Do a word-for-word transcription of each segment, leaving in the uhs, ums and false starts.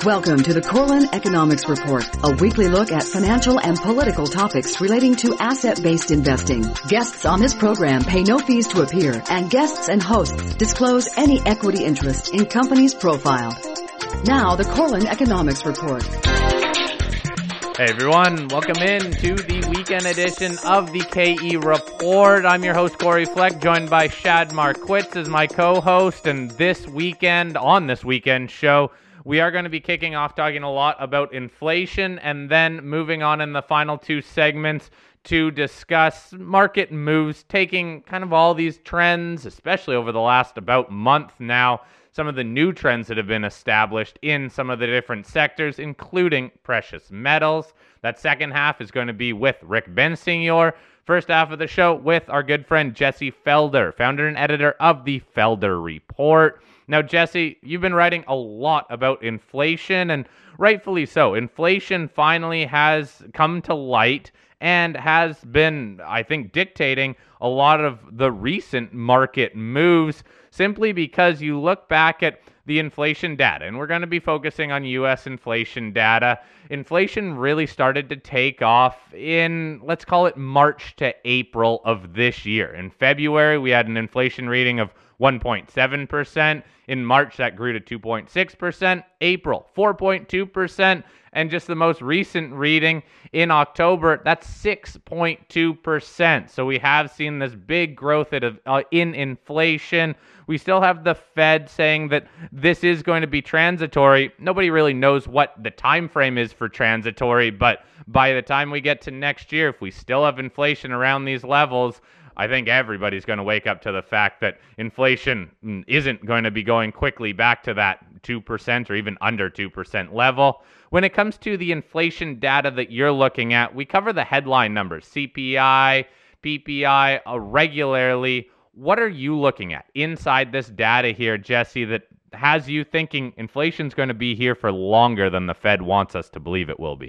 Welcome to the Corlin Economics Report, a weekly look at financial and political topics relating to asset-based investing. Guests on this program pay no fees to appear, and guests and hosts disclose any equity interest in companies profiled. Now, the Corlin Economics Report. Hey everyone, welcome in to the weekend edition of the K E Report. I'm your host, Corey Fleck, joined by Shad Marquitz as my co-host, and this weekend, on this weekend show, we are going to be kicking off talking a lot about inflation and then moving on in the final two segments to discuss market moves, taking kind of all these trends, especially over the last about month now, some of the new trends that have been established in some of the different sectors, including precious metals. That second half is going to be with Rick Bensignor. First half of the show with our good friend Jesse Felder, founder and editor of the Felder Report. Now, Jesse, you've been writing a lot about inflation, and rightfully so. Inflation finally has come to light and has been, I think, dictating a lot of the recent market moves, simply because you look back at the inflation data, and we're going to be focusing on U S inflation data. Inflation really started to take off in, let's call it March to April of this year. In February, we had an inflation reading of one point seven percent. In March, that grew to two point six percent. April, four point two percent. And just the most recent reading in October, that's six point two percent. So we have seen this big growth in, uh, in inflation. We still have the Fed saying that this is going to be transitory. Nobody really knows what the time frame is for transitory, but by the time we get to next year, if we still have inflation around these levels, I think everybody's going to wake up to the fact that inflation isn't going to be going quickly back to that two percent or even under two percent level. When it comes to the inflation data that you're looking at, we cover the headline numbers, C P I, P P I, uh, regularly. What are you looking at inside this data here, Jesse, that has you thinking inflation's going to be here for longer than the Fed wants us to believe it will be?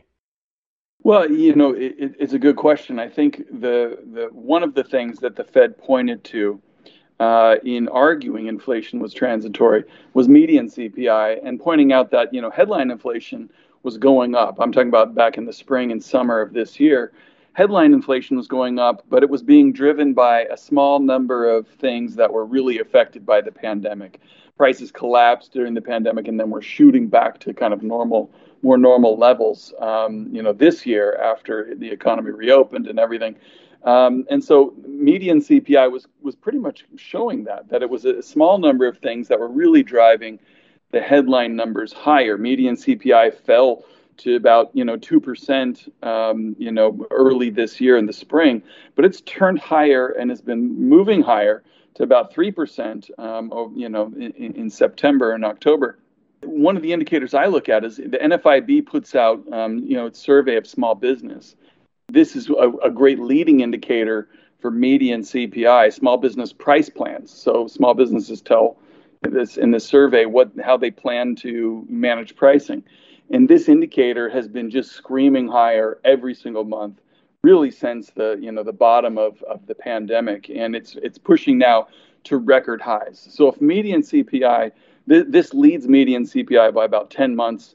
Well, you know, it, it's a good question. I think the the one of the things that the Fed pointed to uh, in arguing inflation was transitory was median C P I, and pointing out that, you know, headline inflation was going up. I'm talking about back in the spring and summer of this year. Headline inflation was going up, but it was being driven by a small number of things that were really affected by the pandemic. Prices collapsed during the pandemic and then were shooting back to kind of normal, more normal levels, um, you know, this year after the economy reopened and everything. Um, and so median C P I was was pretty much showing that, that it was a small number of things that were really driving the headline numbers higher. Median C P I fell to about, you know, two percent, um, you know, early this year in the spring, but it's turned higher and has been moving higher to about three percent, um, you know, in, in September and October. One of the indicators I look at is the N F I B puts out, um, you know, its survey of small business. This is a, a great leading indicator for median C P I, small business price plans. So small businesses tell this in this survey what how they plan to manage pricing. And this indicator has been just screaming higher every single month, really since the, you know, the bottom of, of the pandemic. And it's it's pushing now to record highs. So if median C P I, th- this leads median C P I by about ten months.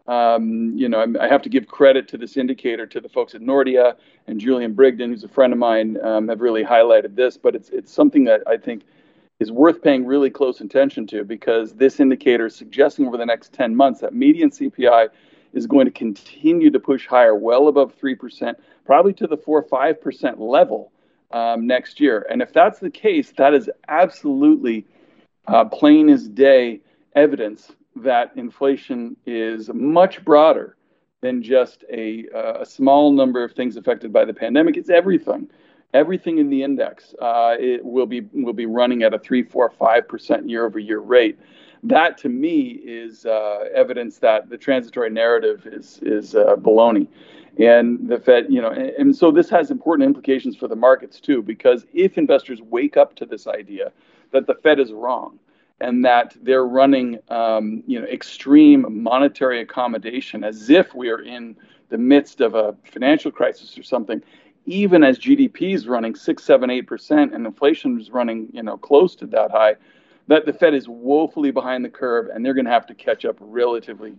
Um, you know, I, I have to give credit to this indicator to the folks at Nordea, and Julian Brigden, who's a friend of mine, um, have really highlighted this. But it's it's something that I think is worth paying really close attention to, because this indicator is suggesting over the next ten months that median C P I is going to continue to push higher, well above three percent, probably to the four or five percent level um, next year. And if that's the case, that is absolutely uh, plain as day evidence that inflation is much broader than just a, uh, a small number of things affected by the pandemic. It's everything. Everything in the index uh, it will be will be running at a three, four, five percent year over year rate. That to me is uh, evidence that the transitory narrative is is uh, baloney, and the Fed, you know, and, and so this has important implications for the markets too, because if investors wake up to this idea that the Fed is wrong and that they're running, um, you know, extreme monetary accommodation as if we are in the midst of a financial crisis or something, even as G D P is running six, seven, eight percent and inflation is running, you know, close to that high, that the Fed is woefully behind the curve and they're going to have to catch up relatively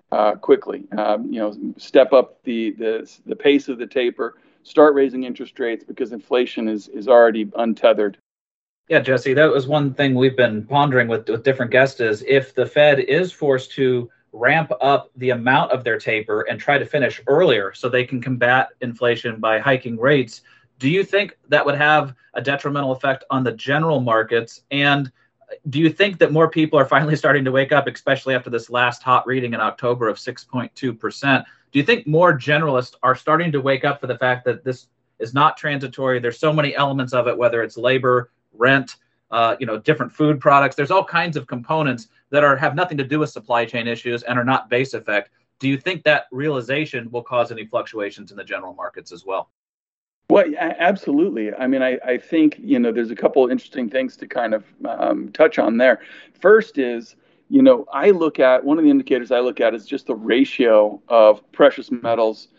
uh, quickly. Um, you know, step up the, the the pace of the taper, start raising interest rates because inflation is is already untethered. Yeah, Jesse, that was one thing we've been pondering with, with different guests is if the Fed is forced to ramp up the amount of their taper and try to finish earlier so they can combat inflation by hiking rates, do you think that would have a detrimental effect on the general markets? And do you think that more people are finally starting to wake up, especially after this last hot reading in October of six point two percent? Do you think more generalists are starting to wake up for the fact that this is not transitory? There's so many elements of it, whether it's labor, rent, uh, you know, different food products. There's all kinds of components that are have nothing to do with supply chain issues and are not base effect. Do you think that realization will cause any fluctuations in the general markets as well? Well, absolutely. I mean, I, I think, you know, there's a couple of interesting things to kind of um, touch on there. First is, you know, I look at, one of the indicators I look at is just the ratio of precious metals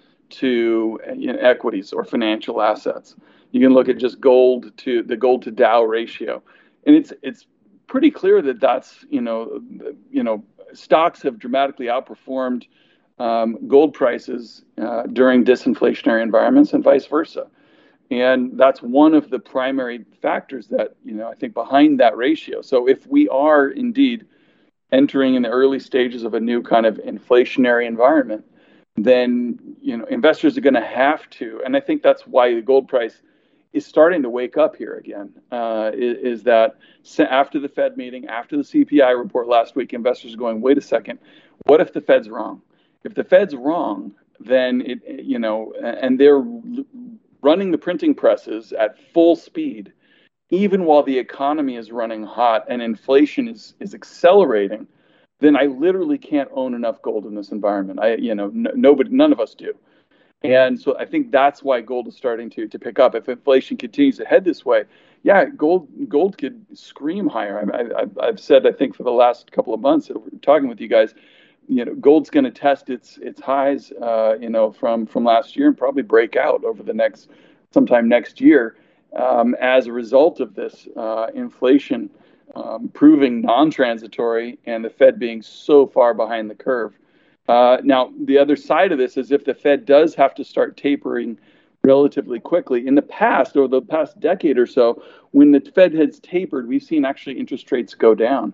to, you know, equities or financial assets. You can look at just gold to the gold to Dow ratio. And it's it's pretty clear that that's, you know, you know, stocks have dramatically outperformed um, gold prices uh, during disinflationary environments and vice versa. And that's one of the primary factors that, you know, I think behind that ratio. So if we are indeed entering in the early stages of a new kind of inflationary environment, then, you know, investors are going to have to, and I think that's why the gold price is starting to wake up here again, uh, is, is that after the Fed meeting, after the C P I report last week, investors are going, wait a second, what if the Fed's wrong? If the Fed's wrong, then it, you know, and they're running the printing presses at full speed, even while the economy is running hot and inflation is, is accelerating, then I literally can't own enough gold in this environment. I, you know, n- nobody, none of us do. And so I think that's why gold is starting to to pick up. If inflation continues to head this way, yeah, gold gold could scream higher. I, I, I've said, I think for the last couple of months, talking with you guys, you know, gold's going to test its its highs, uh, you know, from from last year and probably break out over the next sometime next year um, as a result of this uh, inflation um, proving non-transitory and the Fed being so far behind the curve. Uh, now, the other side of this is if the Fed does have to start tapering relatively quickly. In the past, or the past decade or so, when the Fed has tapered, we've seen actually interest rates go down.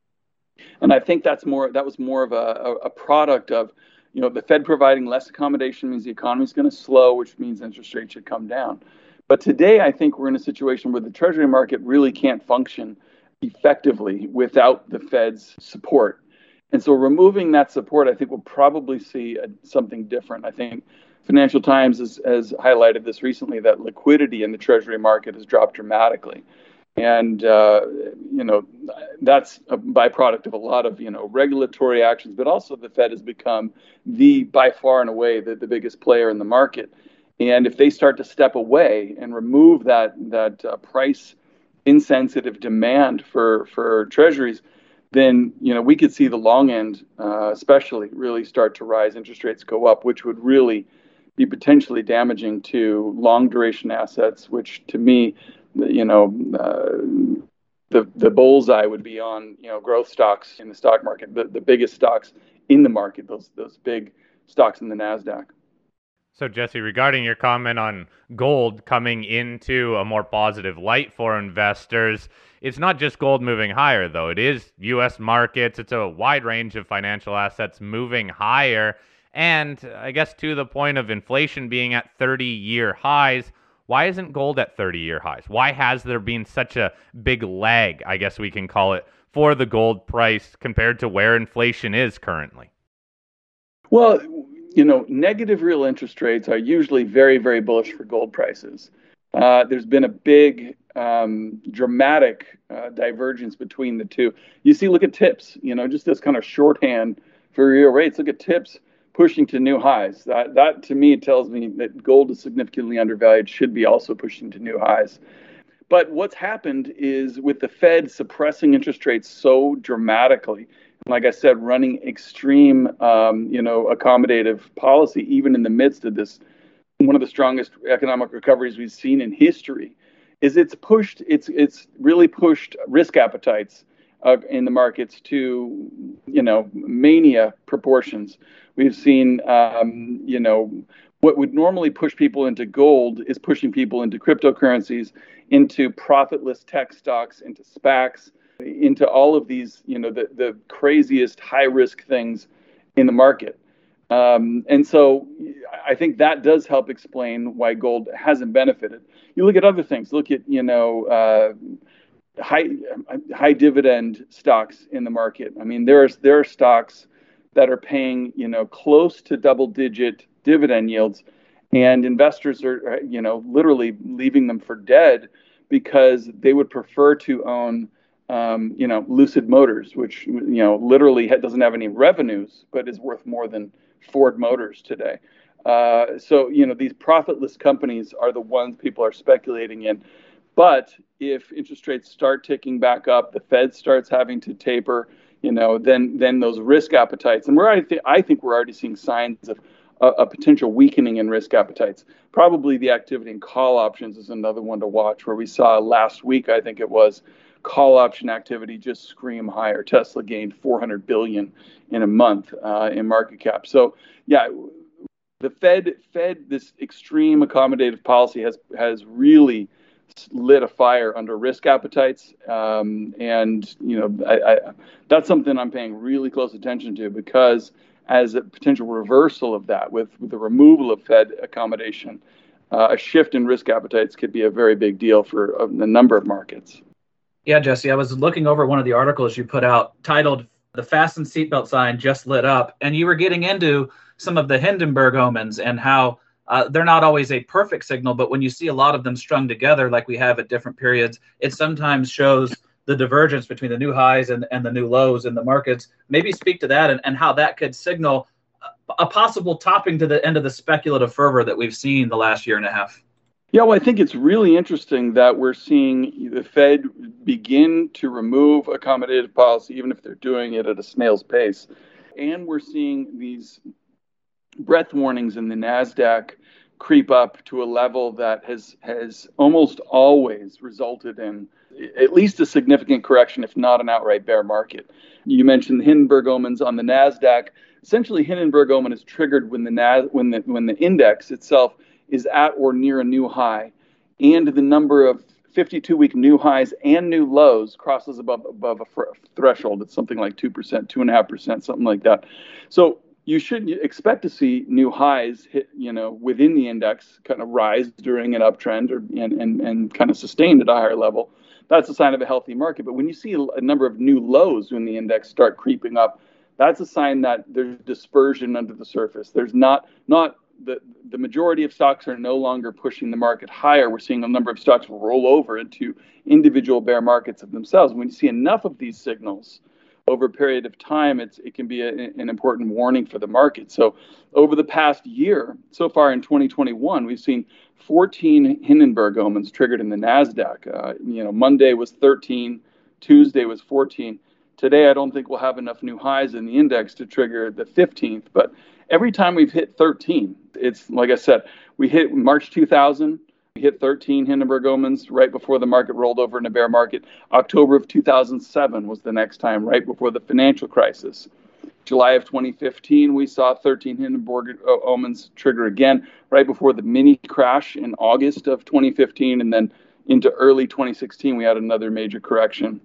And I think that's more that was more of a, a product of, you know, the Fed providing less accommodation means the economy is going to slow, which means interest rates should come down. But today, I think we're in a situation where the Treasury market really can't function effectively without the Fed's support. And so removing that support, I think we'll probably see a, something different. I think Financial Times has, has highlighted this recently, that liquidity in the Treasury market has dropped dramatically. And, uh, you know, that's a byproduct of a lot of, you know, regulatory actions, but also the Fed has become the, by far and away, the, the biggest player in the market. And if they start to step away and remove that, that uh, price insensitive demand for, for treasuries, then, you know, we could see the long end, uh, especially, really start to rise. Interest rates go up, which would really be potentially damaging to long duration assets, which to me, you know, uh, the the bullseye would be on, you know, growth stocks in the stock market, the, the biggest stocks in the market, those those big stocks in the NASDAQ. So, Jesse, regarding your comment on gold coming into a more positive light for investors, it's not just gold moving higher, though. It is U S markets. It's a wide range of financial assets moving higher. And I guess to the point of inflation being at thirty-year highs, why isn't gold at thirty-year highs? Why has there been such a big lag, I guess we can call it, for the gold price compared to where inflation is currently? Well, you know, negative real interest rates are usually very, very bullish for gold prices. Uh, there's been a big, um, dramatic uh, divergence between the two. You see, look at tips, you know, just this kind of shorthand for real rates. Look at tips pushing to new highs. That, that to me tells me that gold is significantly undervalued, should be also pushing to new highs. But what's happened is with the Fed suppressing interest rates so dramatically, like I said, running extreme, um, you know, accommodative policy, even in the midst of this, one of the strongest economic recoveries we've seen in history, is it's pushed, it's it's really pushed risk appetites uh, in the markets to, you know, mania proportions. We've seen, um, you know, what would normally push people into gold is pushing people into cryptocurrencies, into profitless tech stocks, into SPACs, into all of these, you know, the, the craziest high risk things in the market. Um, and so I think that does help explain why gold hasn't benefited. You look at other things, look at, you know, uh, high high dividend stocks in the market. I mean, there are, there are stocks that are paying, you know, close to double digit dividend yields, and investors are, you know, literally leaving them for dead because they would prefer to own, um, you know, Lucid Motors, which, you know, literally doesn't have any revenues, but is worth more than Ford Motors today. Uh, so, you know, these profitless companies are the ones people are speculating in. But if interest rates start ticking back up, the Fed starts having to taper, you know, then then those risk appetites, and we're I, th- I think we're already seeing signs of a, a potential weakening in risk appetites. Probably the activity in call options is another one to watch, where we saw last week, I think it was, call option activity just scream higher. Tesla gained four hundred billion dollars in a month uh, in market cap. So, yeah, the Fed, Fed, this extreme accommodative policy has has really lit a fire under risk appetites, um, and you know I, I, that's something I'm paying really close attention to, because as a potential reversal of that, with, with the removal of Fed accommodation, uh, a shift in risk appetites could be a very big deal for a, a number of markets. Yeah, Jesse, I was looking over one of the articles you put out titled "The Fasten Seatbelt Sign Just Lit Up," and you were getting into some of the Hindenburg omens and how uh, they're not always a perfect signal, but when you see a lot of them strung together like we have at different periods, it sometimes shows the divergence between the new highs and, and the new lows in the markets. Maybe speak to that and, and how that could signal a, a possible topping to the end of the speculative fervor that we've seen the last year and a half. Yeah, well, I think it's really interesting that we're seeing the Fed begin to remove accommodative policy, even if they're doing it at a snail's pace. And we're seeing these breath warnings in the NASDAQ creep up to a level that has has almost always resulted in at least a significant correction, if not an outright bear market. You mentioned the Hindenburg omens on the NASDAQ. Essentially, Hindenburg omen is triggered when the Nas- when the when the index itself is at or near a new high, and the number of fifty-two week new highs and new lows crosses above above a fr- threshold. It's something like two percent, two and a half percent, something like that. So you should expect to see new highs hit, you know, within the index, kind of rise during an uptrend, or and, and, and kind of sustained at a higher level. That's a sign of a healthy market. But when you see a number of new lows when the index start creeping up, that's a sign that there's dispersion under the surface. There's not not the the majority of stocks are no longer pushing the market higher. We're seeing a number of stocks roll over into individual bear markets of themselves. When you see enough of these signals over a period of time, it's it can be a, an important warning for the market. So over the past year, so far in twenty twenty-one, we've seen fourteen Hindenburg omens triggered in the NASDAQ. Uh, you know, Monday was thirteen, Tuesday was fourteen. Today, I don't think we'll have enough new highs in the index to trigger the fifteenth, but every time we've hit thirteen, it's like I said, we hit March two thousand, we hit thirteen Hindenburg omens right before the market rolled over in a bear market. October of two thousand seven was the next time, right before the financial crisis. July of twenty fifteen, we saw thirteen Hindenburg omens trigger again, right before the mini crash in August of twenty fifteen, and then into early twenty sixteen, we had another major correction.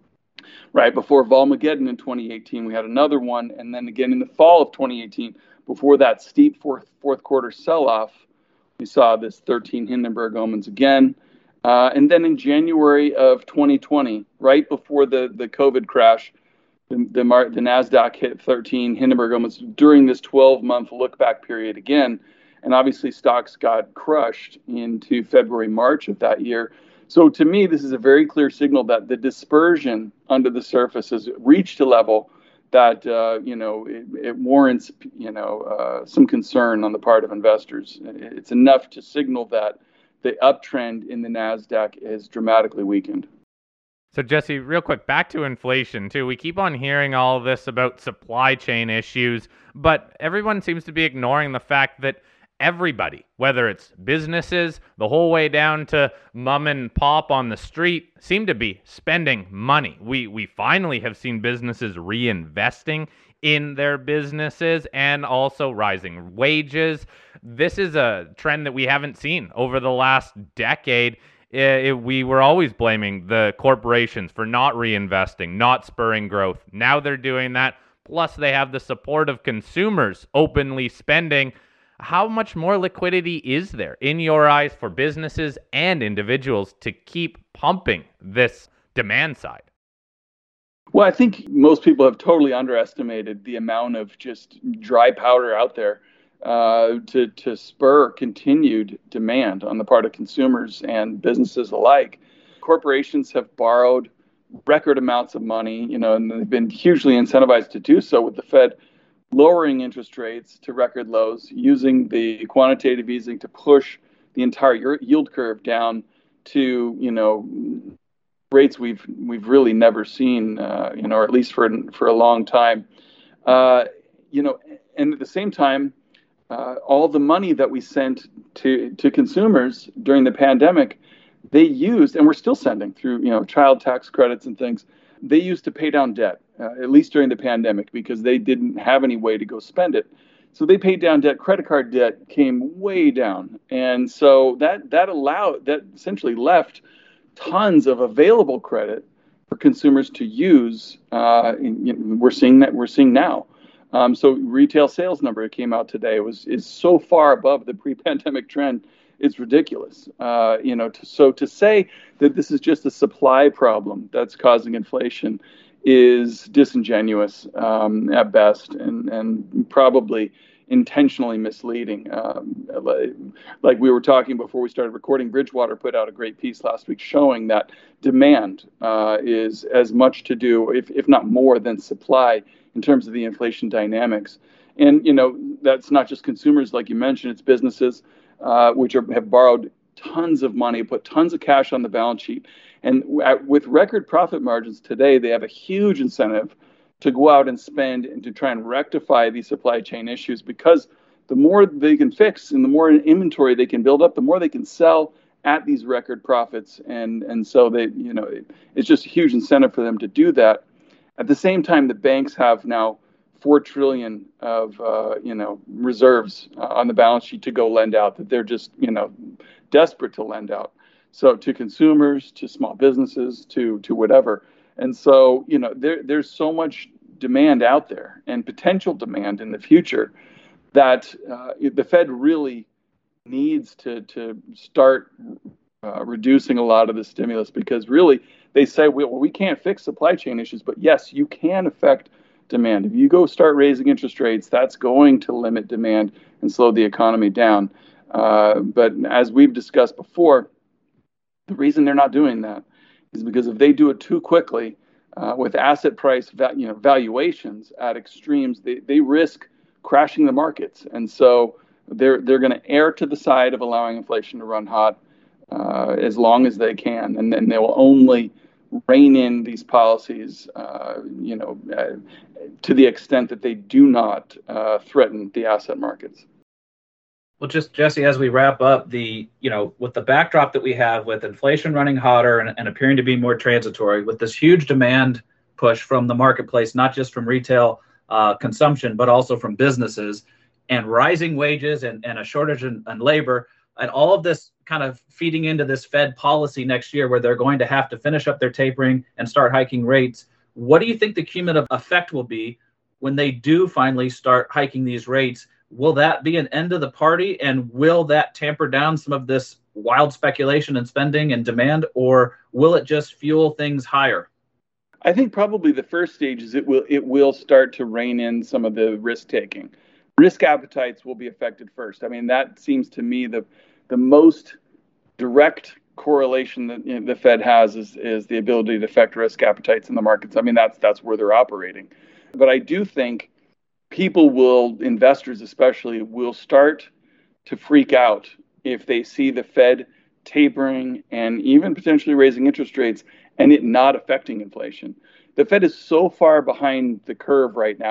Right before Volmageddon in twenty eighteen, we had another one, and then again in the fall of twenty eighteen, before that steep fourth fourth quarter sell-off, we saw this thirteen Hindenburg omens again. Uh, and then in January of twenty twenty, right before the, the COVID crash, the, the, Mar- the NASDAQ hit thirteen Hindenburg omens during this twelve-month look-back period again. And obviously stocks got crushed into February, March of that year. So to me, this is a very clear signal that the dispersion under the surface has reached a level that, uh, you know, it, it warrants, you know, uh, some concern on the part of investors. It's enough to signal that the uptrend in the NASDAQ has dramatically weakened. So, Jesse, real quick, back to inflation, too. We keep on hearing all of this about supply chain issues, but everyone seems to be ignoring the fact that everybody, whether it's businesses, the whole way down to mom and pop on the street, seem to be spending money. We we finally have seen businesses reinvesting in their businesses and also rising wages. This is a trend that we haven't seen over the last decade. It, it, we were always blaming the corporations for not reinvesting, not spurring growth. Now they're doing that. Plus, they have the support of consumers openly spending. How much more liquidity is there in your eyes for businesses and individuals to keep pumping this demand side? Well, I think most people have totally underestimated the amount of just dry powder out there uh, to, to spur continued demand on the part of consumers and businesses alike. Corporations have borrowed record amounts of money, you know, and they've been hugely incentivized to do so, with the Fed lowering interest rates to record lows, using the quantitative easing to push the entire yield curve down to, you know, rates we've we've really never seen, uh, you know, or at least for for a long time, uh, you know, and at the same time, uh, all the money that we sent to to consumers during the pandemic, they used, and we're still sending through, you know, child tax credits and things, they used to pay down debt, uh, at least during the pandemic, because they didn't have any way to go spend it. So they paid down debt. Credit card debt came way down, and so that that allowed that essentially left tons of available credit for consumers to use. Uh, in, you know, we're seeing that we're seeing now. Um, so retail sales number that came out today was is so far above the pre-pandemic trend, it's ridiculous. Uh, you know, to, so to say that this is just a supply problem that's causing inflation is disingenuous um, at best, and and probably intentionally misleading. Um, like we were talking before we started recording, Bridgewater put out a great piece last week showing that demand uh, is as much to do, if, if not more, than supply in terms of the inflation dynamics. And, you know, that's not just consumers, like you mentioned, it's businesses, uh, which are, have borrowed tons of money, put tons of cash on the balance sheet. And at, with record profit margins today, they have a huge incentive to go out and spend and to try and rectify these supply chain issues, because the more they can fix and the more inventory they can build up, the more they can sell at these record profits. And and so they, you know, it, it's just a huge incentive for them to do that. At the same time, the banks have now four trillion of uh, you know reserves uh, on the balance sheet to go lend out, that they're just, you know, desperate to lend out. So to consumers, to small businesses, to to whatever. And so, you know, there, there's so much demand out there and potential demand in the future that uh, the Fed really needs to to start uh, reducing a lot of the stimulus, because really they say, well, we can't fix supply chain issues, but yes, you can affect demand. If you go start raising interest rates, that's going to limit demand and slow the economy down. Uh, but as we've discussed before, the reason they're not doing that is because if they do it too quickly, uh, with asset price va- you know, valuations at extremes, they, they risk crashing the markets. And so they're they're going to err to the side of allowing inflation to run hot uh, as long as they can, and then they will only rein in these policies, uh, you know, uh, to the extent that they do not uh, threaten the asset markets. Well, just Jesse, as we wrap up, the you know, with the backdrop that we have with inflation running hotter and, and appearing to be more transitory, with this huge demand push from the marketplace, not just from retail uh, consumption, but also from businesses, and rising wages and, and a shortage in, in labor, and all of this kind of feeding into this Fed policy next year, where they're going to have to finish up their tapering and start hiking rates. What do you think the cumulative effect will be when they do finally start hiking these rates? Will that be an end of the party, and will that tamper down some of this wild speculation and spending and demand, or will it just fuel things higher? I think probably the first stage is it will it will start to rein in some of the risk taking. Risk appetites will be affected first. I mean, that seems to me the the most direct correlation that, you know, the Fed has is is the ability to affect risk appetites in the markets. I mean, that's that's where they're operating. But I do think people will, investors especially, will start to freak out if they see the Fed tapering and even potentially raising interest rates and it not affecting inflation. The Fed is so far behind the curve right now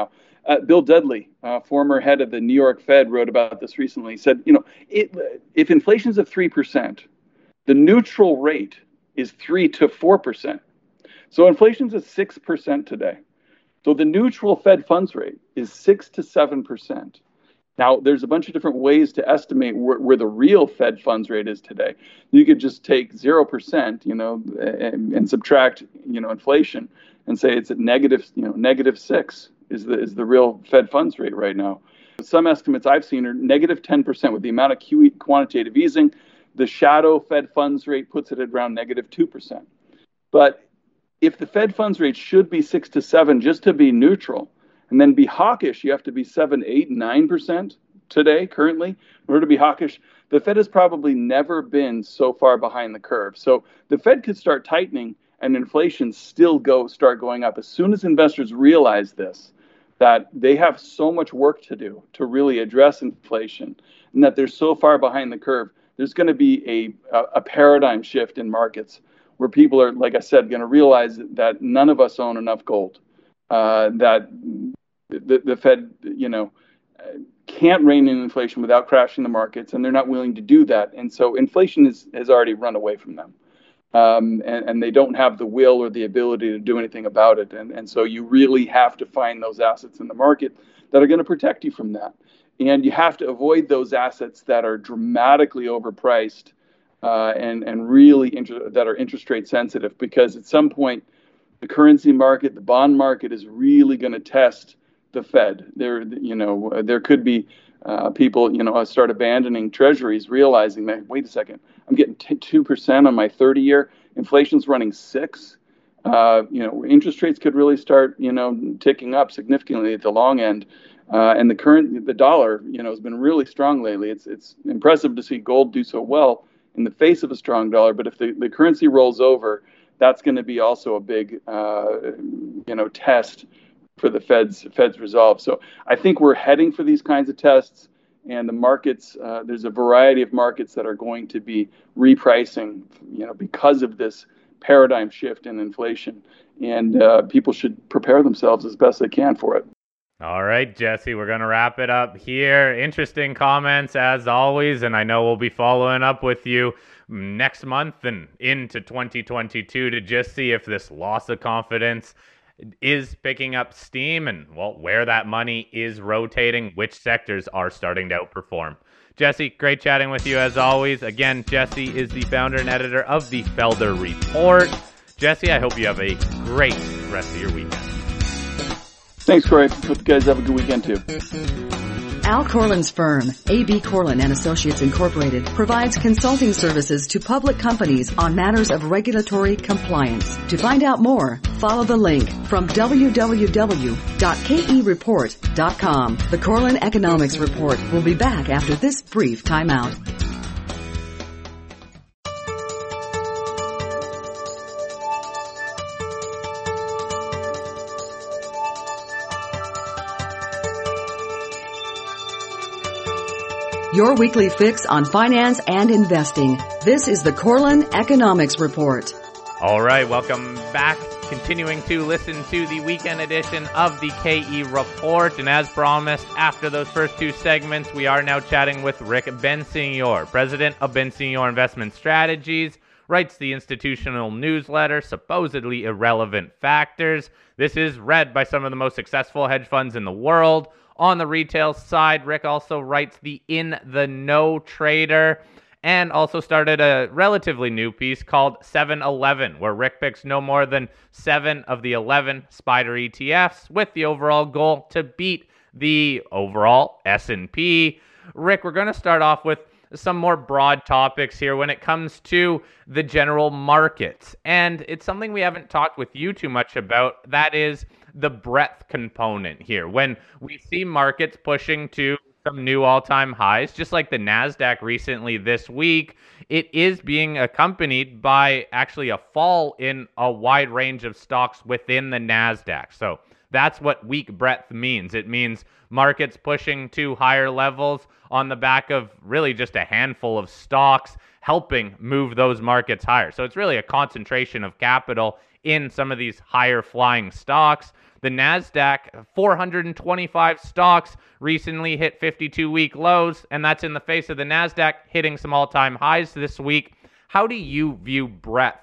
Uh, Bill Dudley, uh, former head of the New York Fed, wrote about this recently. He said, you know, it, if inflation is at three percent, the neutral rate is three to four percent. So inflation is at six percent today. So the neutral Fed funds rate is six to seven percent. Now, there's a bunch of different ways to estimate where, where the real Fed funds rate is today. You could just take zero percent, you know, and, and subtract, you know, inflation and say it's at negative, you know, negative six is the is the real Fed funds rate right now. Some estimates I've seen are negative ten percent with the amount of Q E quantitative easing. The shadow Fed funds rate puts it at around negative two percent. But if the Fed funds rate should be six to seven just to be neutral, and then be hawkish, you have to be seven, eight, nine percent today, currently, in order to be hawkish. The Fed has probably never been so far behind the curve. So the Fed could start tightening and inflation still go start going up. As soon as investors realize this, that they have so much work to do to really address inflation, and that they're so far behind the curve, there's going to be a, a paradigm shift in markets where people are, like I said, going to realize that none of us own enough gold. Uh, that the, the Fed, you know, can't rein in inflation without crashing the markets, and they're not willing to do that. And so inflation is, has already run away from them. Um, and, and they don't have the will or the ability to do anything about it. And, and so you really have to find those assets in the market that are going to protect you from that. And you have to avoid those assets that are dramatically overpriced uh, and, and really inter- that are interest rate sensitive, because at some point, the currency market, the bond market is really going to test the Fed. There, you know, there could be uh, people, you know, start abandoning treasuries, realizing that, wait a second, I'm getting two percent on my thirty year. Inflation's running six. Uh, you know, interest rates could really start, you know, ticking up significantly at the long end. Uh, and the current, the dollar, you know, has been really strong lately. It's it's impressive to see gold do so well in the face of a strong dollar. But if the, the currency rolls over, that's going to be also a big, uh, you know, test for the Fed's Fed's resolve. So I think we're heading for these kinds of tests, and the markets. Uh, there's a variety of markets that are going to be repricing, you know, because of this paradigm shift in inflation, and uh, people should prepare themselves as best they can for it. All right, Jesse, we're going to wrap it up here. Interesting comments as always, and I know we'll be following up with you next month and into twenty twenty-two to just see if this loss of confidence is picking up steam and, well, where that money is rotating, which sectors are starting to outperform. Jesse, great chatting with you as always. Again, Jesse is the founder and editor of the Felder Report. Jesse, I hope you have a great rest of your weekend. Thanks, Corey. Hope you guys have a good weekend too. Al Corlin's firm, A B Corlin and Associates Incorporated, provides consulting services to public companies on matters of regulatory compliance. To find out more, follow the link from w w w dot k e report dot com. The Corlin Economics Report will be back after this brief timeout. Your weekly fix on finance and investing. This is the Corlin Economics Report. All right, welcome back. Continuing to listen to the weekend edition of the K E Report. And as promised, after those first two segments, we are now chatting with Rick Bensignor, president of Bensignor Investment Strategies, writes the institutional newsletter, Supposedly Irrelevant Factors. This is read by some of the most successful hedge funds in the world. On the retail side, Rick also writes the In the Know Trader, and also started a relatively new piece called seven eleven, where Rick picks no more than seven of the eleven SPDR E T Fs with the overall goal to beat the overall S and P. Rick, we're going to start off with some more broad topics here when it comes to the general markets. And it's something we haven't talked with you too much about. That is the breadth component here. When we see markets pushing to some new all-time highs, just like the NASDAQ recently this week, it is being accompanied by actually a fall in a wide range of stocks within the NASDAQ. So that's what weak breadth means. It means markets pushing to higher levels on the back of really just a handful of stocks helping move those markets higher. So it's really a concentration of capital in some of these higher flying stocks. The NASDAQ, four hundred twenty-five stocks recently hit fifty-two week lows, and that's in the face of the NASDAQ hitting some all-time highs this week. How do you view breadth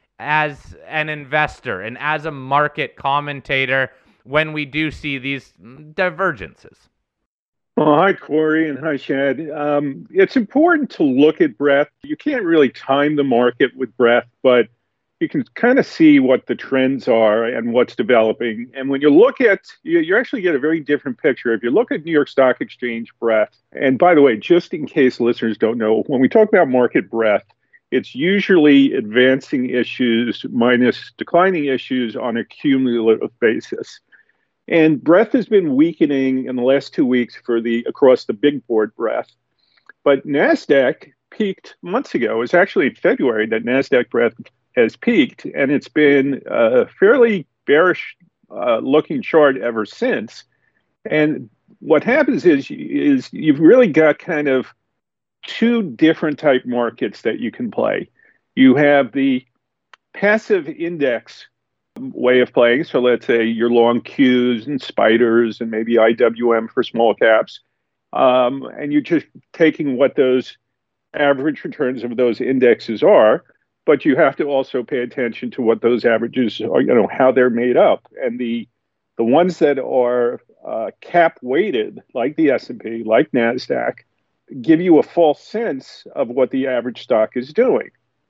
as an investor and as a market commentator when we do see these divergences? Well, hi, Corey, and hi, Shad. Um, it's important to look at breadth. You can't really time the market with breadth, but you can kind of see what the trends are and what's developing. And when you look at, you, you actually get a very different picture. If you look at New York Stock Exchange breadth, and by the way, just in case listeners don't know, when we talk about market breadth, it's usually advancing issues minus declining issues on a cumulative basis. And breadth has been weakening in the last two weeks for the across the big board breadth. But NASDAQ peaked months ago. It was actually in February that NASDAQ breadth has peaked, and it's been a fairly bearish uh, looking chart ever since. And what happens is, is you've really got kind of two different type markets that you can play. You have the passive index way of playing. So let's say you're long Qs and spiders and maybe I W M for small caps. Um, and you're just taking what those average returns of those indexes are, but you have to also pay attention to what those averages are, you know, how they're made up. And the the ones that are uh, cap weighted, like the S and P, like NASDAQ, give you a false sense of what the average stock is doing.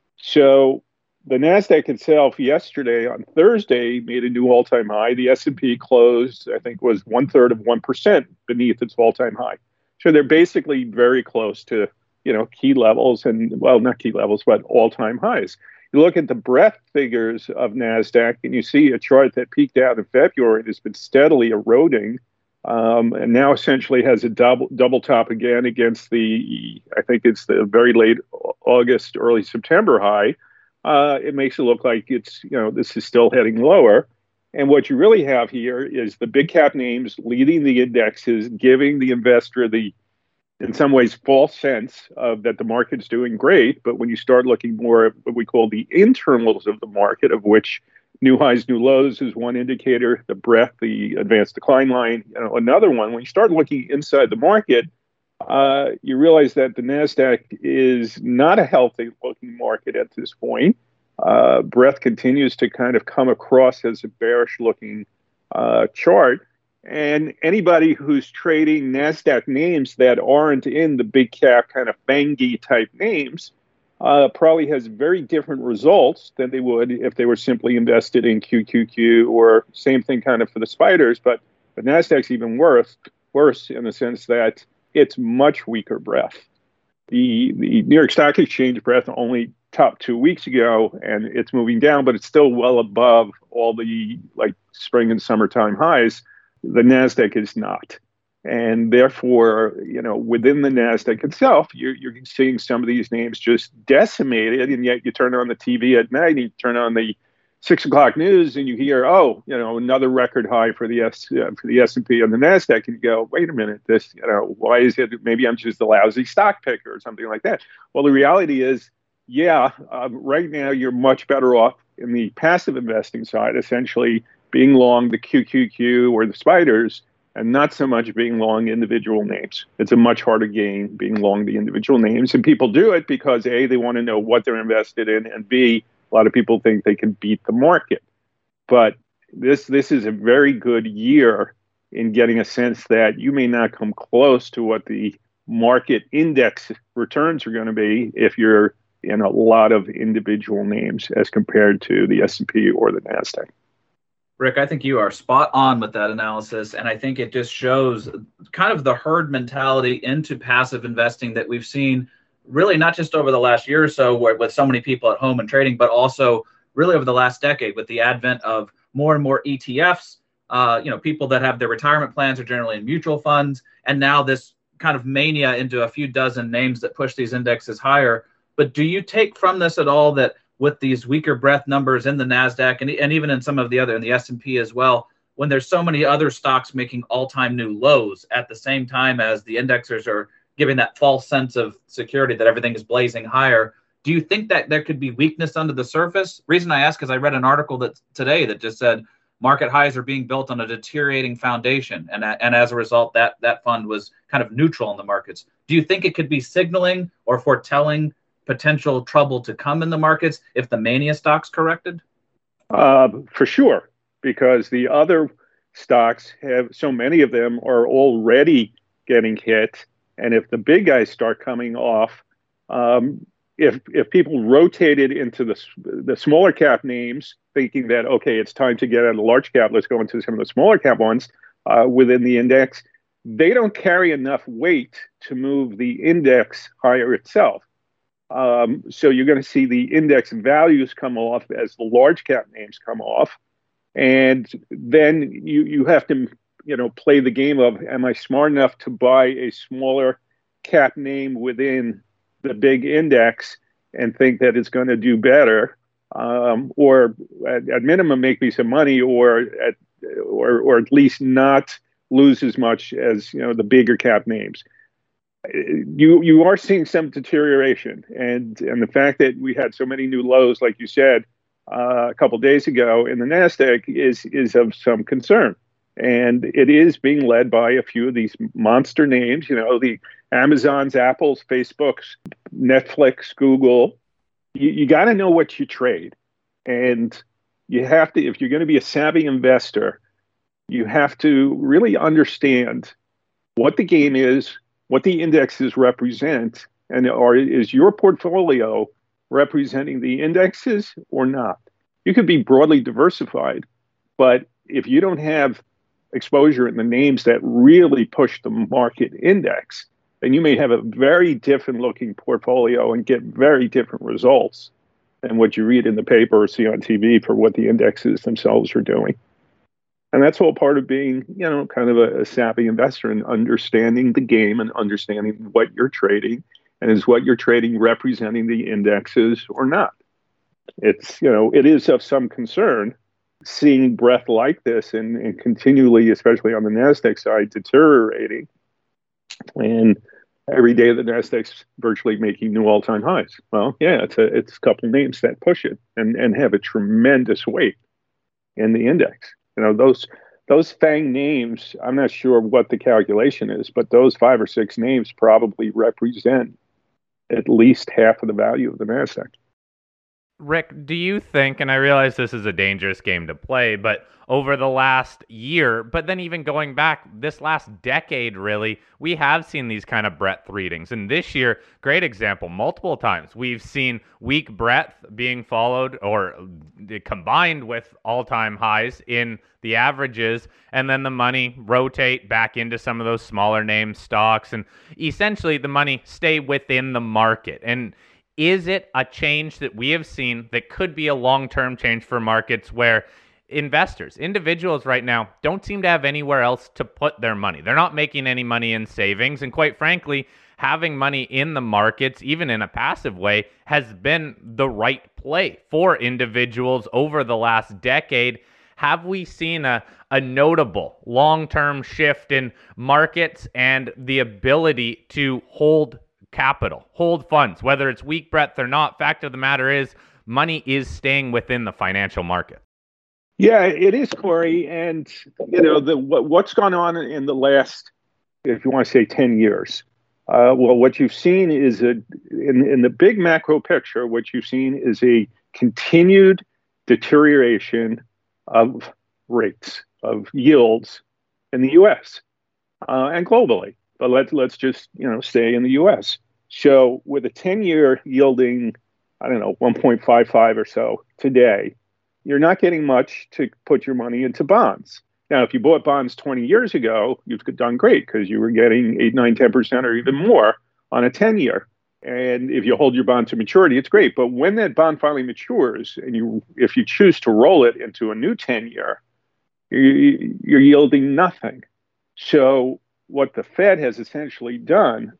So the NASDAQ itself yesterday on Thursday made a new all-time high. The S and P closed, I think, was one third of one percent beneath its all-time high. So they're basically very close to, you know, key levels and, well, not key levels, but all-time highs. You look at the breadth figures of NASDAQ and you see a chart that peaked out in February and has been steadily eroding, um, and now essentially has a double double top again against the, I think it's the very late August, early September high. Uh, it makes it look like it's, you know, this is still heading lower. And what you really have here is the big cap names leading the indexes, giving the investor the, in some ways, false sense of that the market's doing great. But when you start looking more at what we call the internals of the market, of which new highs, new lows is one indicator, the breadth, the advanced decline line, you know, another one. When you start looking inside the market, Uh, you realize that the NASDAQ is not a healthy looking market at this point. Uh, breadth continues to kind of come across as a bearish looking uh, chart. And anybody who's trading NASDAQ names that aren't in the big cap kind of bangy type names uh, probably has very different results than they would if they were simply invested in Q Q Q, or same thing kind of for the spiders. But the NASDAQ's even worse, worse in the sense that it's much weaker breadth. The the New York Stock Exchange breadth only topped two weeks ago, and it's moving down, but it's still well above all the like spring and summertime highs. The NASDAQ is not. And therefore, you know, within the NASDAQ itself, you're, you're seeing some of these names just decimated, and yet you turn on the T V at night and you turn on the six o'clock news and you hear, oh, you know, another record high for the S uh, for the S and P and the NASDAQ, and you go, wait a minute, this, you know, why is it? Maybe I'm just a lousy stock picker or something like that. Well, the reality is, yeah, uh, right now you're much better off in the passive investing side, essentially being long the Q Q Q or the spiders, and not so much being long individual names. It's a much harder game being long the individual names, and people do it because A, they want to know what they're invested in, and B, a lot of people think they can beat the market. But this this is a very good year in getting a sense that you may not come close to what the market index returns are going to be if you're in a lot of individual names as compared to the S and P or the NASDAQ. Rick, I think you are spot on with that analysis. And I think it just shows kind of the herd mentality into passive investing that we've seen really not just over the last year or so where, with so many people at home and trading, but also really over the last decade with the advent of more and more E T Fs. Uh, you know, people that have their retirement plans are generally in mutual funds. And now this kind of mania into a few dozen names that push these indexes higher. But do you take from this at all that with these weaker breadth numbers in the NASDAQ and, and even in some of the other, in the S and P as well, when there's so many other stocks making all-time new lows at the same time as the indexers are giving that false sense of security that everything is blazing higher, do you think that there could be weakness under the surface? Reason I ask is I read an article that today that just said market highs are being built on a deteriorating foundation. And, and as a result, that, that fund was kind of neutral in the markets. Do you think it could be signaling or foretelling potential trouble to come in the markets if the mania stocks corrected? Uh, for sure, because the other stocks have, so many of them are already getting hit. And if the big guys start coming off, um, if if people rotated into the the smaller cap names, thinking that, okay, it's time to get out of the large cap, let's go into some of the smaller cap ones uh, within the index, they don't carry enough weight to move the index higher itself. Um, so you're going to see the index values come off as the large cap names come off. And then you, you have to, you know, play the game of, am I smart enough to buy a smaller cap name within the big index and think that it's going to do better, um, or at, at minimum make me some money, or at or or at least not lose as much as, you know, the bigger cap names. You you are seeing some deterioration, and and the fact that we had so many new lows, like you said, uh, a couple days ago in the NASDAQ is is of some concern. And it is being led by a few of these monster names, you know, the Amazons, Apples, Facebooks, Netflix, Google. You, you got to know what you trade. And you have to, if you're going to be a savvy investor, you have to really understand what the game is, what the indexes represent, and are, is your portfolio representing the indexes or not? You could be broadly diversified, but if you don't have exposure in the names that really push the market index, then you may have a very different looking portfolio and get very different results than what you read in the paper or see on T V for what the indexes themselves are doing. And that's all part of being, you know, kind of a, a savvy investor and understanding the game and understanding what you're trading, and is what you're trading representing the indexes or not. It's, you know, it is of some concern seeing breadth like this and, and continually, especially on the NASDAQ side, deteriorating. And every day the NASDAQ's virtually making new all-time highs. Well, yeah, it's a, it's a couple names that push it and, and have a tremendous weight in the index. You know, those those FANG names, I'm not sure what the calculation is, but those five or six names probably represent at least half of the value of the NASDAQ. Rick, do you think, and I realize this is a dangerous game to play, but over the last year, but then even going back this last decade, really, we have seen these kind of breadth readings. And this year, great example, multiple times, we've seen weak breadth being followed or combined with all-time highs in the averages, and then the money rotate back into some of those smaller name stocks, and essentially the money stay within the market. And is it a change that we have seen that could be a long-term change for markets where investors, individuals right now, don't seem to have anywhere else to put their money? They're not making any money in savings. And quite frankly, having money in the markets, even in a passive way, has been the right play for individuals over the last decade. Have we seen a, a notable long-term shift in markets and the ability to hold capital, hold funds, whether it's weak breadth or not? Fact of the matter is, money is staying within the financial market. Yeah, it is, Corey. And, you know, the what, what's gone on in the last, if you want to say ten years, uh, well, what you've seen is, a in, in the big macro picture, what you've seen is a continued deterioration of rates, of yields in the U S uh, and globally. But let's let's just, you know, stay in the U S. So with a ten-year yielding, I don't know, one point five five or so today, you're not getting much to put your money into bonds. Now, if you bought bonds twenty years ago, you've done great because you were getting eight, nine, ten percent or even more on a ten-year. And if you hold your bond to maturity, it's great. But when that bond finally matures, and you, if you choose to roll it into a new ten-year, you're, you're yielding nothing. So what the Fed has essentially done,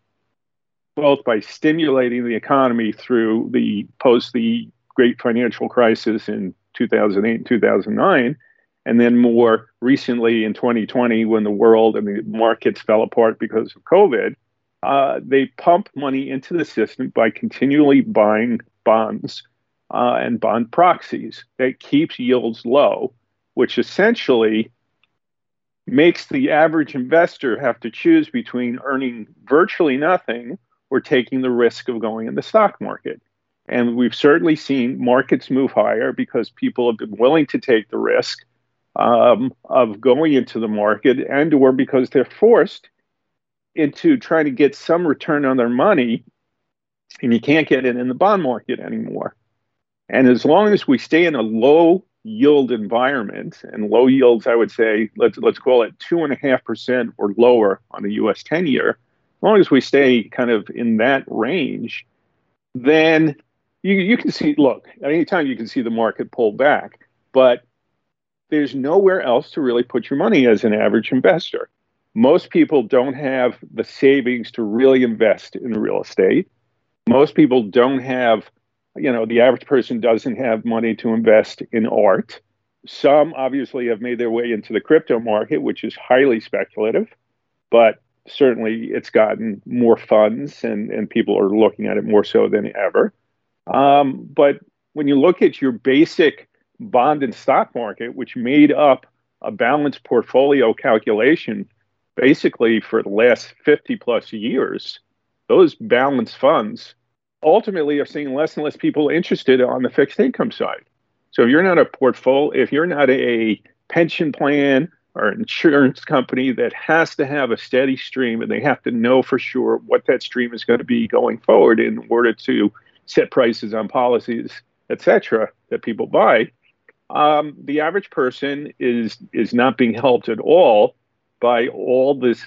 both by stimulating the economy through the post the great financial crisis in two thousand eight and two thousand nine, and then more recently in twenty twenty when the world and the markets fell apart because of COVID, uh, they pump money into the system by continually buying bonds uh, and bond proxies. That keeps yields low. which essentially makes the average investor have to choose between earning virtually nothing or taking the risk of going in the stock market. And we've certainly seen markets move higher because people have been willing to take the risk um, of going into the market, and or because they're forced into trying to get some return on their money, and you can't get it in the bond market anymore. And as long as we stay in a low yield environment, and low yields, I would say, let's let's call it two and a half percent or lower on the U S ten year, as long as we stay kind of in that range, then you you can see, look, at any time you can see the market pull back, but there's nowhere else to really put your money as an average investor. Most people don't have the savings to really invest in real estate. Most people don't have, you know, the average person doesn't have money to invest in art. Some obviously have made their way into the crypto market, which is highly speculative, but certainly it's gotten more funds, and, and people are looking at it more so than ever. Um, but when you look at your basic bond and stock market, which made up a balanced portfolio calculation basically for the last fifty plus years, those balanced funds ultimately are seeing less and less people interested on the fixed income side. So if you're not a portfolio, if you're not a pension plan or insurance company that has to have a steady stream, and they have to know for sure what that stream is going to be going forward in order to set prices on policies, et cetera, that people buy, um, the average person is is not being helped at all by all this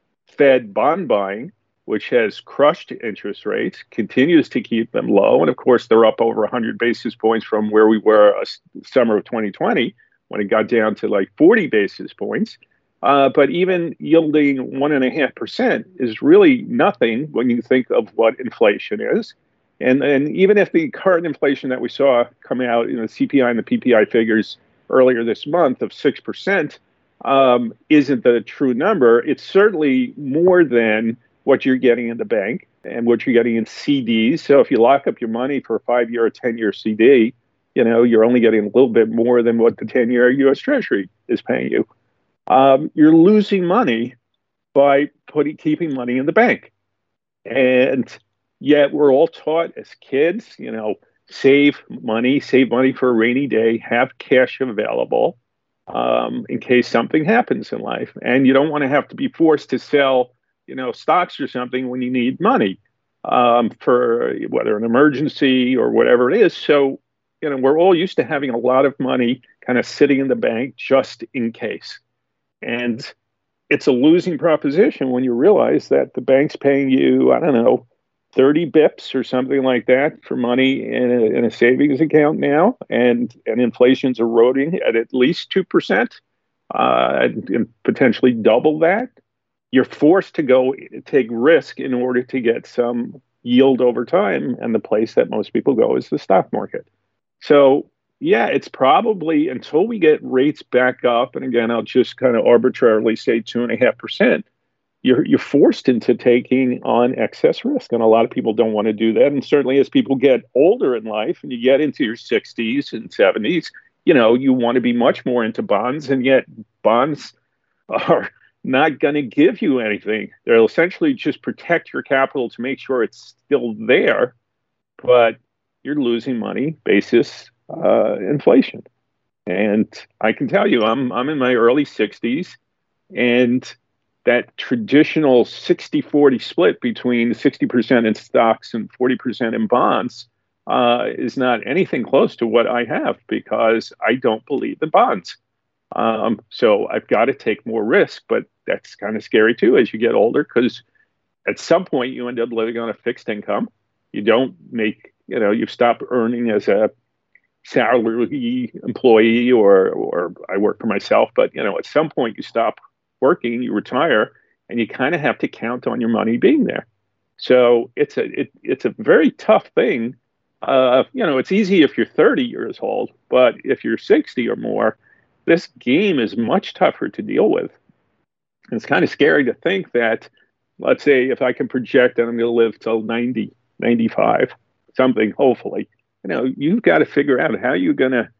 Fed bond buying, which has crushed interest rates, continues to keep them low. And of course, they're up over one hundred basis points from where we were uh, summer of twenty twenty, when it got down to like forty basis points. Uh, but even yielding one and a half percent is really nothing when you think of what inflation is. And, and even if the current inflation that we saw come out in the C P I and the P P I figures earlier this month of six percent um, isn't the true number, it's certainly more than what you're getting in the bank and what you're getting in C Ds. So if you lock up your money for a five-year or ten-year C D, you know, you're only getting a little bit more than what the ten-year U S Treasury is paying you. Um, you're losing money by putting keeping money in the bank. And yet we're all taught as kids, you know, save money, save money for a rainy day, have cash available um, in case something happens in life. And you don't want to have to be forced to sell, you know, stocks or something when you need money um, for whether an emergency or whatever it is. So, you know, we're all used to having a lot of money kind of sitting in the bank just in case. And it's a losing proposition when you realize that the bank's paying you, I don't know, thirty bips or something like that for money in a, in a savings account now, and, and inflation's eroding at at least two percent, uh, and, and potentially double that. You're forced to go take risk in order to get some yield over time, and the place that most people go is the stock market. So, yeah, it's probably until we get rates back up, and again, I'll just kind of arbitrarily say two and a half percent, you're you're forced into taking on excess risk, and a lot of people don't want to do that. And certainly, as people get older in life, and you get into your sixties and seventies, you know, you want to be much more into bonds, and yet bonds are not going to give you anything. They'll essentially just protect your capital to make sure it's still there, but you're losing money basis uh, inflation. And I can tell you, I'm I'm in my early sixties, and that traditional sixty forty split between sixty percent in stocks and forty percent in bonds uh, is not anything close to what I have, because I don't believe in bonds. Um, so I've got to take more risk, but that's kind of scary too as you get older, because at some point you end up living on a fixed income. You don't make, you know, you stop earning as a salary employee, or, or I work for myself, but, you know, at some point you stop working, you retire, and you kind of have to count on your money being there. So it's a, it, it's a very tough thing. Uh, you know, it's easy if you're thirty years old, but if you're sixty or more, this game is much tougher to deal with. And it's kind of scary to think that, let's say, if I can project that I'm going to live till ninety, ninety-five, something, hopefully, you know, you've got to figure out how you're going to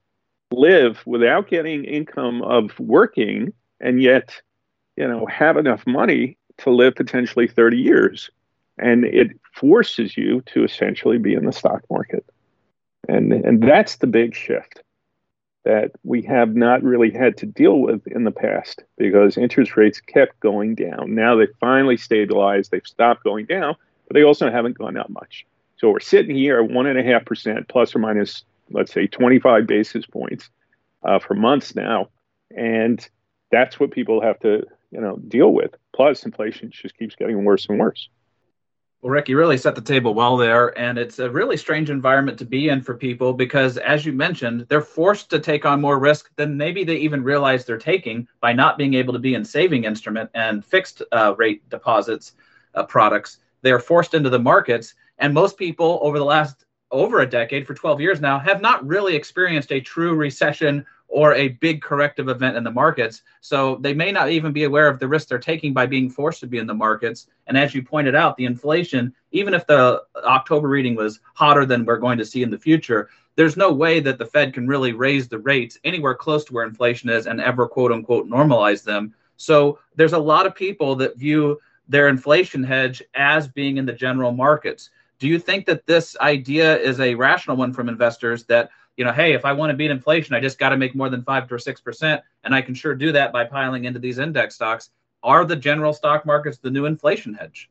live without getting income of working and yet, you know, have enough money to live potentially thirty years. And it forces you to essentially be in the stock market. And, and that's the big shift that we have not really had to deal with in the past because interest rates kept going down. Now they finally stabilized. They've stopped going down, but they also haven't gone up much. So we're sitting here at one and a half percent plus or minus, let's say, twenty-five basis points uh, for months now. And that's what people have to, you know, deal with. Plus inflation just keeps getting worse and worse. Well, Rick, you really set the table well there, and it's a really strange environment to be in for people because, as you mentioned, they're forced to take on more risk than maybe they even realize they're taking by not being able to be in saving instrument and fixed uh, rate deposits uh, products. They're forced into the markets, and most people over the last over a decade, for twelve years now, have not really experienced a true recession or a big corrective event in the markets. So they may not even be aware of the risk they're taking by being forced to be in the markets. And as you pointed out, the inflation, even if the October reading was hotter than we're going to see in the future, there's no way that the Fed can really raise the rates anywhere close to where inflation is and ever, quote unquote, normalize them. So there's a lot of people that view their inflation hedge as being in the general markets. Do you think that this idea is a rational one from investors that, you know, hey, if I want to beat inflation, I just got to make more than five or six percent, and I can sure do that by piling into these index stocks? Are the general stock markets the new inflation hedge?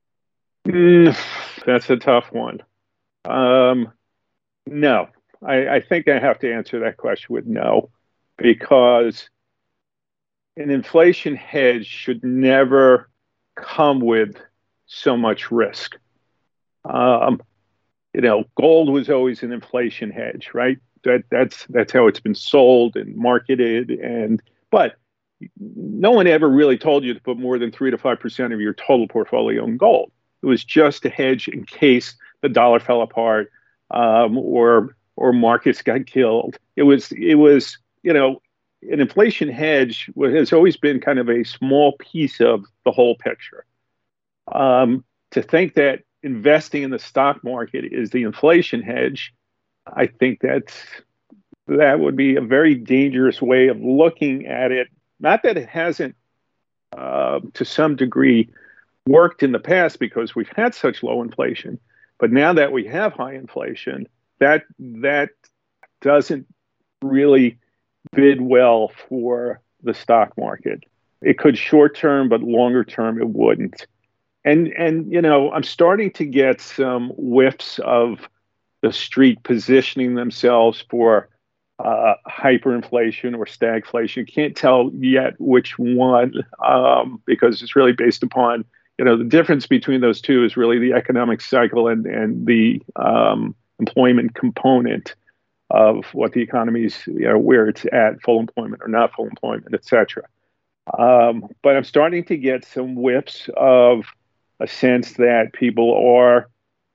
Mm, that's a tough one. Um, no, I, I think I have to answer that question with no, because an inflation hedge should never come with so much risk. Um, You know, gold was always an inflation hedge, right? That that's that's how it's been sold and marketed. And but no one ever really told you to put more than three to five percent of your total portfolio in gold. It was just a hedge in case the dollar fell apart um, or or markets got killed. It was it was you know an inflation hedge has always been kind of a small piece of the whole picture. Um, to think that investing in the stock market is the inflation hedge, I think that's that would be a very dangerous way of looking at it. Not that it hasn't, uh, to some degree, worked in the past because we've had such low inflation, but now that we have high inflation, that that doesn't really bid well for the stock market. It could short term, but longer term it wouldn't. And, and you know, I'm starting to get some whiffs of the street positioning themselves for uh, hyperinflation or stagflation. Can't tell yet which one um, because it's really based upon, you know, the difference between those two is really the economic cycle and, and the um, employment component of what the economy is, you know, where it's at, full employment or not full employment, et cetera. Um, but I'm starting to get some whiffs of a sense that people are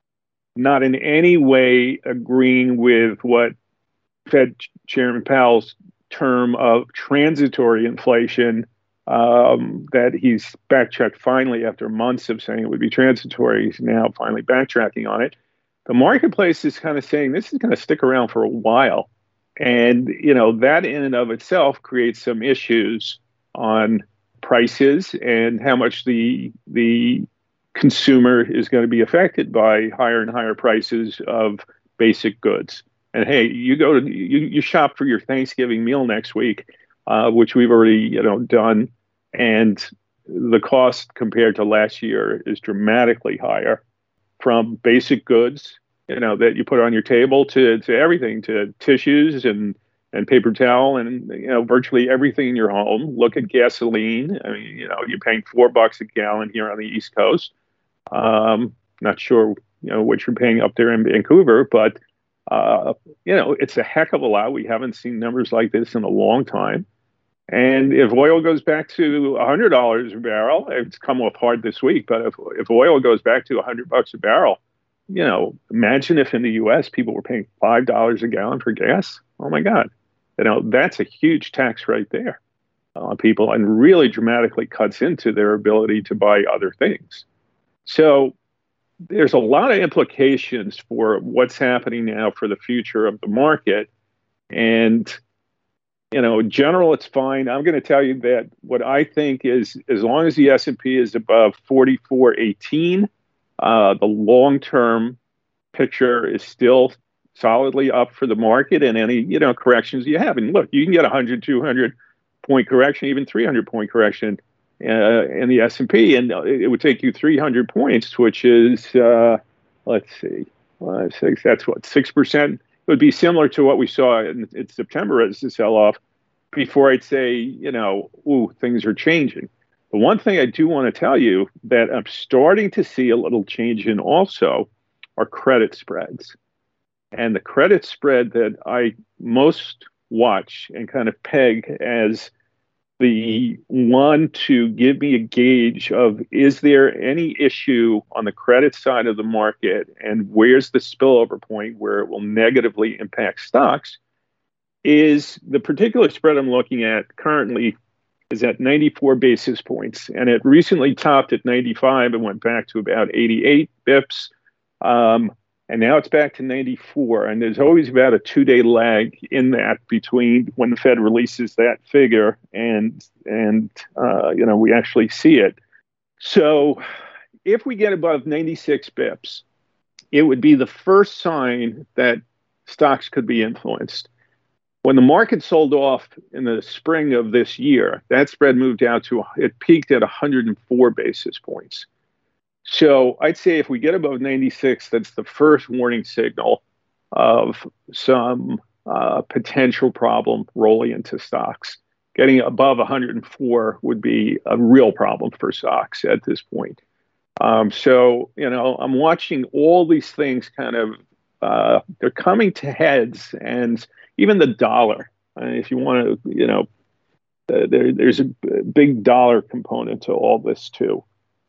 not in any way agreeing with what Fed Chairman Powell's term of transitory inflation, um, that he's backtracked finally after months of saying it would be transitory. He's now finally backtracking on it. The marketplace is kind of saying this is going to stick around for a while. And, you know, that in and of itself creates some issues on prices and how much the the consumer is going to be affected by higher and higher prices of basic goods. And hey, you go to you, you shop for your Thanksgiving meal next week, uh, which we've already you know done, and the cost compared to last year is dramatically higher, from basic goods, you know, that you put on your table to to everything, to tissues and and paper towel and you know virtually everything in your home. Look at gasoline. I mean, you know, you're paying four bucks a gallon here on the East Coast. Um, not sure, you know, what you're paying up there in Vancouver, but, uh, you know, it's a heck of a lot. We haven't seen numbers like this in a long time. And if oil goes back to one hundred dollars a barrel, it's come off hard this week, but if, if oil goes back to one hundred bucks a barrel, you know, imagine if in the U S people were paying five dollars a gallon for gas. Oh, my God. You know, that's a huge tax right there on people and really dramatically cuts into their ability to buy other things. So there's a lot of implications for what's happening now for the future of the market. And you know, in general, it's fine. I'm going to tell you that what I think is, as long as the S and P is above forty-four eighteen, uh, the long-term picture is still solidly up for the market and any, you know, corrections you have. And look, you can get a one hundred, two hundred point correction, even three hundred point correction uh, in the S and P, and it would take you three hundred points, which is, uh, let's see, uh, six, that's what, six percent. It would be similar to what we saw in, in September as the sell-off before I'd say, you know, ooh, things are changing. The one thing I do want to tell you that I'm starting to see a little change in also are credit spreads. And the credit spread that I most watch and kind of peg as the one to give me a gauge of, is there any issue on the credit side of the market and where's the spillover point where it will negatively impact stocks, is the particular spread I'm looking at currently is at ninety-four basis points. And it recently topped at ninety-five and went back to about eighty-eight bips. Um, And now it's back to ninety-four. And there's always about a two-day lag in that between when the Fed releases that figure and, and uh, you know, we actually see it. So if we get above ninety-six bips, it would be the first sign that stocks could be influenced. When the market sold off in the spring of this year, that spread moved out to, it peaked at one hundred four basis points. So I'd say if we get above ninety-six, that's the first warning signal of some uh, potential problem rolling into stocks. Getting above one hundred four would be a real problem for stocks at this point. Um, so, you know, I'm watching all these things kind of, uh, they're coming to heads, and even the dollar, uh, if you want to, you know, uh, there, there's a big dollar component to all this too.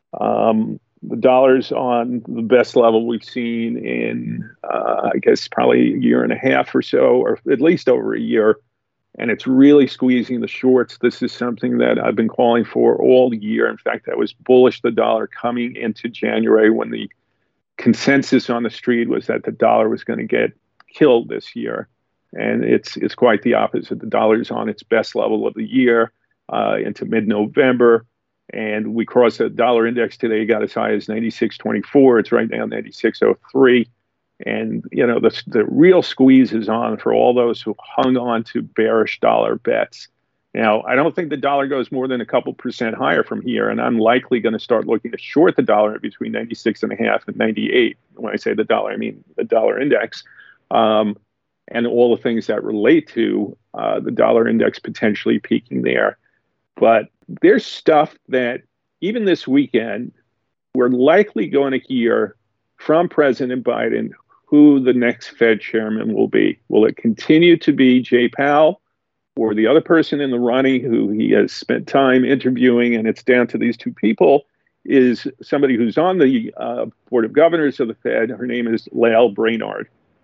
Um, The dollar's on the best level we've seen in, uh, I guess, probably a year and a half or so, or at least over a year. And it's really squeezing the shorts. This is something that I've been calling for all year. In fact, I was bullish the dollar coming into January when the consensus on the street was that the dollar was going to get killed this year. And it's it's quite the opposite. The dollar's on its best level of the year uh, into mid-November. And we crossed the dollar index today, got as high as ninety-six twenty-four. It's right now ninety-six oh three. And, you know, the, the real squeeze is on for all those who hung on to bearish dollar bets. Now, I don't think the dollar goes more than a couple percent higher from here, and I'm likely going to start looking to short the dollar between ninety-six and a half and ninety-eight. When I say the dollar, I mean the dollar index, um, and all the things that relate to uh, the dollar index potentially peaking there. But there's stuff that even this weekend, we're likely going to hear from President Biden who the next Fed chairman will be. Will it continue to be Jay Powell or the other person in the running who he has spent time interviewing, and it's down to these two people, is somebody who's on the uh, Board of Governors of the Fed. Her name is Lael Brainard.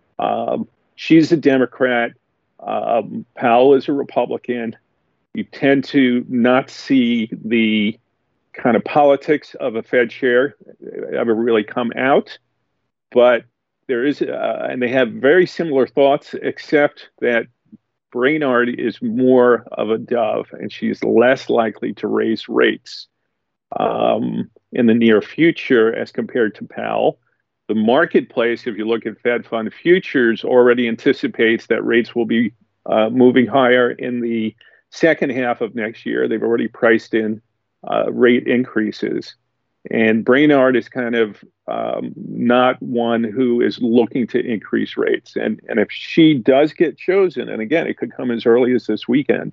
Um, she's a Democrat. Um, Powell is a Republican. You tend to not see the kind of politics of a Fed chair ever really come out, but there is, uh, and they have very similar thoughts, except that Brainard is more of a dove, and she's less likely to raise rates um, in the near future as compared to Powell. The marketplace, if you look at Fed Fund futures, already anticipates that rates will be uh, moving higher in the second half of next year. They've already priced in uh, rate increases. And Brainard is kind of um, not one who is looking to increase rates. And, and if she does get chosen, and again, it could come as early as this weekend,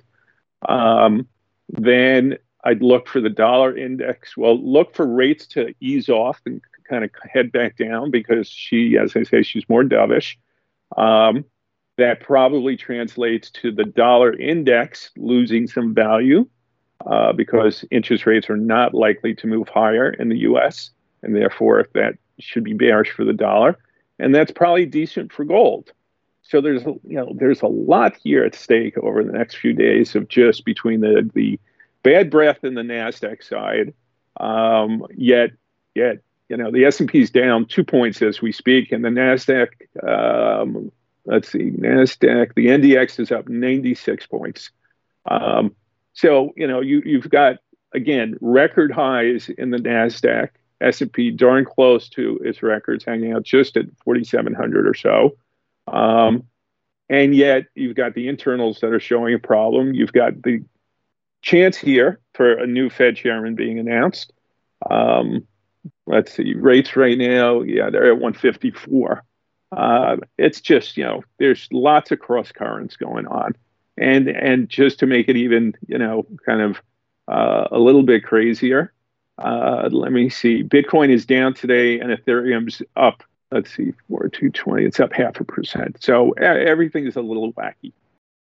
um, then I'd look for the dollar index. Well, look for rates to ease off and kind of head back down because she, as I say, she's more dovish. Um, that probably translates to the dollar index losing some value. Uh, because interest rates are not likely to move higher in the U S, and therefore that should be bearish for the dollar, and that's probably decent for gold. So there's you know there's a lot here at stake over the next few days of just between the the bad breath in the Nasdaq side, um, yet yet you know the S and P is down two points as we speak, and the Nasdaq um, let's see, NASDAQ, the N D X is up ninety-six points. Um, so, you know, you, you've got, again, record highs in the NASDAQ, S and P darn close to its records, hanging out just at forty-seven hundred or so. Um, and yet you've got the internals that are showing a problem. You've got the chance here for a new Fed chairman being announced. Um, let's see, rates right now, yeah, they're at one fifty-four. Uh, it's just, you know, there's lots of cross currents going on. And and just to make it even, you know, kind of uh, a little bit crazier, uh, let me see. Bitcoin is down today and Ethereum's up. Let's see, four two twenty. It's up half a percent. So everything is a little wacky.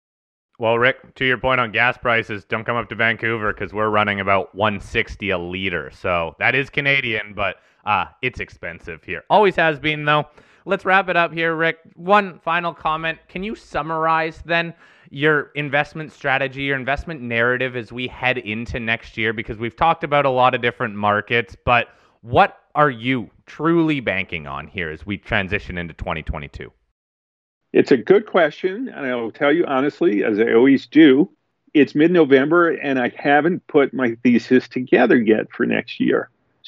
Well, Rick, to your point on gas prices, don't come up to Vancouver because we're running about one sixty a liter. So that is Canadian, but uh, it's expensive here. Always has been, though. Let's wrap it up here, Rick. One final comment. Can you summarize then your investment strategy, your investment narrative as we head into next year? Because we've talked about a lot of different markets, but what are you truly banking on here as we transition into twenty twenty-two? It's a good question, and I will tell you honestly, as I always do, it's mid-November, and I haven't put my thesis together yet for next year.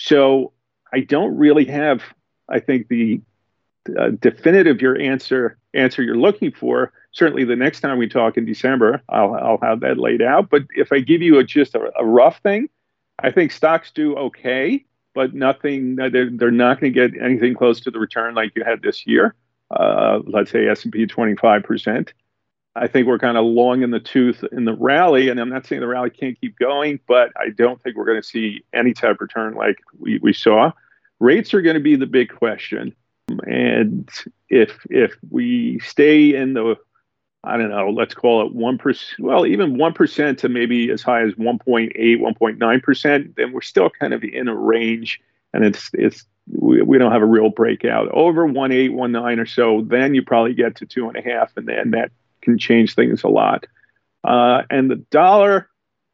So I don't really have, I think, the uh, definitive your answer answer you're looking for. Certainly the next time we talk in December, I'll, I'll have that laid out. But if I give you a, just a, a rough thing, I think stocks do okay, but nothing, they're, they're not going to get anything close to the return like you had this year. Uh, let's say S and P twenty-five percent. I think we're kind of long in the tooth in the rally, and I'm not saying the rally can't keep going, but I don't think we're going to see any type of return like we, we saw. Rates are going to be the big question. And if if we stay in the, I don't know, let's call it one percent, well, even one percent to maybe as high as one point eight, one point nine percent, then we're still kind of in a range, and it's it's we, we don't have a real breakout. Over one point eight, one point nine or so, then you probably get to two and a half, and then that can change things a lot. Uh, and the dollar,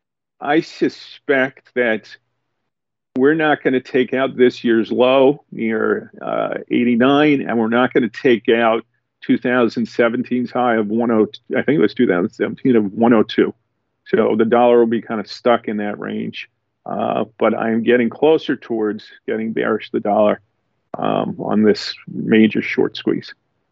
I suspect that we're not going to take out this year's low near uh, eighty-nine, and we're not going to take out two thousand seventeen's high of one oh two. I think it was two thousand seventeen of one oh two. So the dollar will be kind of stuck in that range. Uh, but I'm getting closer towards getting bearish the dollar um, on this major short squeeze.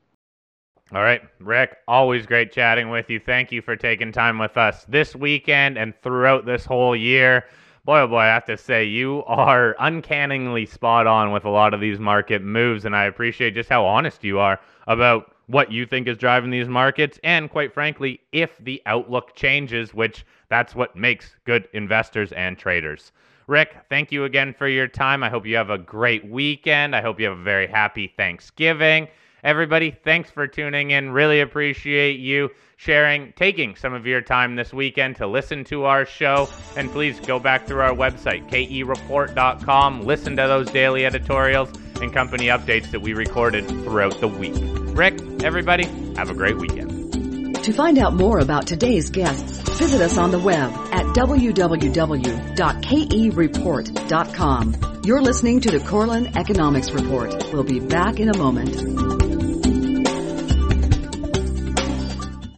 All right, Rick, always great chatting with you. Thank you for taking time with us this weekend and throughout this whole year. Boy, oh boy, I have to say, you are uncannily spot on with a lot of these market moves, and I appreciate just how honest you are about what you think is driving these markets, and quite frankly, if the outlook changes, which that's what makes good investors and traders. Rick, thank you again for your time. I hope you have a great weekend. I hope you have a very happy Thanksgiving. Everybody, thanks for tuning in. Really appreciate you sharing, taking some of your time this weekend to listen to our show. And please go back through our website, K E report dot com. Listen to those daily editorials and company updates that we recorded throughout the week. Rick, everybody, have a great weekend. To find out more about today's guests, visit us on the web at w w w dot k e report dot com. You're listening to the Korelin Economics Report. We'll be back in a moment.